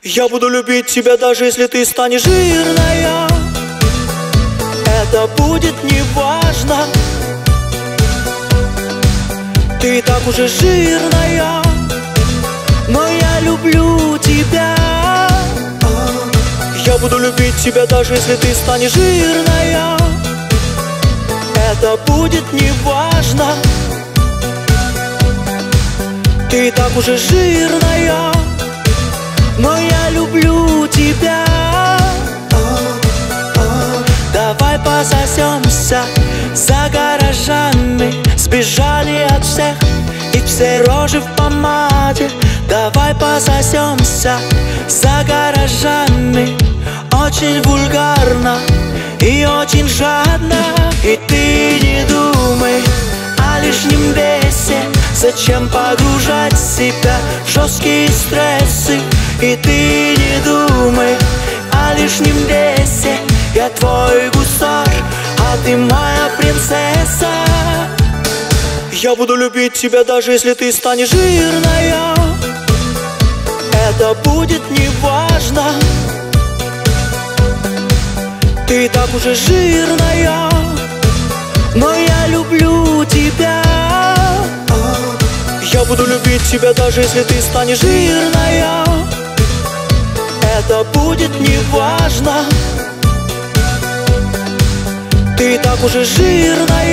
Я буду любить тебя, даже если ты станешь жирная. Это будет неважно. Ты и так уже жирная, но я люблю тебя. Я буду любить тебя, даже если ты станешь жирная. Это будет неважно. Ты и так уже жирная, но я люблю тебя. Давай пососемся за гаражами. Сбежали от всех и все рожи в помаде. Давай пососемся за гаражами. Очень вульгарно и очень жадно. И ты не думай о лишнем весе. Зачем погружать себя в жесткие стрессы? И ты не думай о лишнем весе. Я твой гусар, а ты моя принцесса. Я буду любить тебя, даже если ты станешь жирная. Это будет неважно. Ты и так уже жирная, но я люблю тебя. Я буду любить тебя, даже если ты станешь жирная. Это будет неважно. Ты и так уже жирная.